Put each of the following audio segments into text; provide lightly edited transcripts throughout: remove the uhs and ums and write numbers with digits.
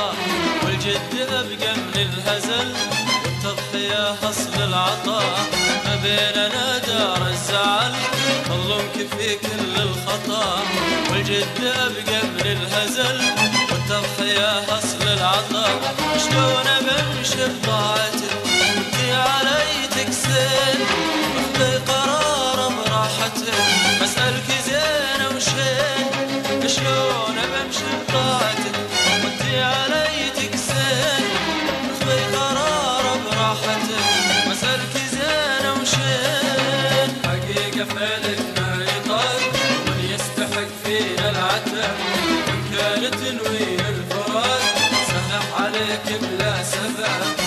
العطاء، والجد أبقى من الهزل، والتضحية أصل العطاء. ما بيننا دار الزعل، ظلمك في كل الخطا، والجد أبقى من الهزل، والتضحية أصل العطاء. شلون بمشي بطاعتك وانتي علي تكسين، واخذي قرار براحتك، بسألك زين وشين. شلون بمشي بطاعتك وانتي علي تكسين، واخذي قرار براحتك، بسألك زين وشين. حقيقة فعلك ما يطاق، ومن يستحق فينا العتب، وإن كان تنوين الفراق سهل عليك بلا سبب.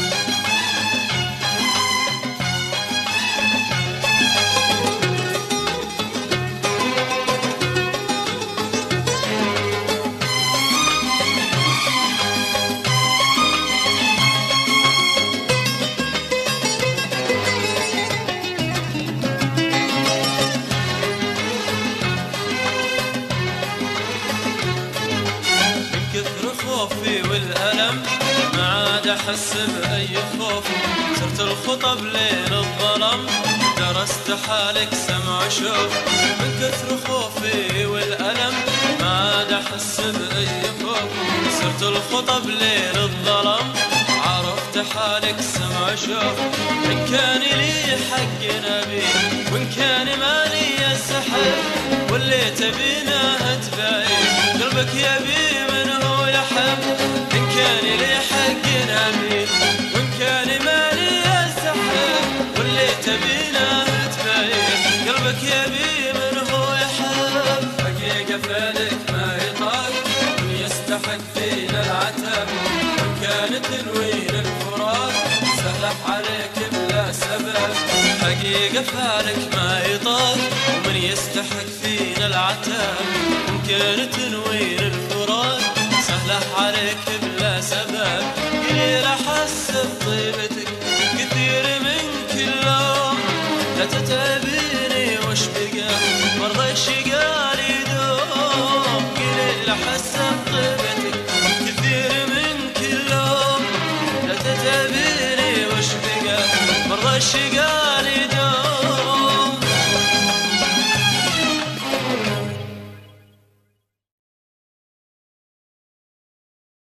خوفي والألم ما عاد أحس بأي خوف، صرت الخطب لين الظلم، درست حالك سمع شوف. من كثر خوفي والألم ما عاد أحس بأي خوف، صرت الخطب لين الظلم، عرفت حالك سمع شوف. إن كان لي حق نبي وإن كان مالي السحر، واللي تبيناه تباين قلبك يبي منه يحب. إن كان لي حق نبي وإن كان مالي السحر، واللي تبيناه تباين قلبك يبي منه يحب. حقيقة فعلك ما يطاق، من يستحق فينا العتب، وإن كان تنوين الفراق سهل عليك بلا سبب. حقيقة فعلك ما يطاق، ومن يستحق فينا العتب، وإن كان تنوين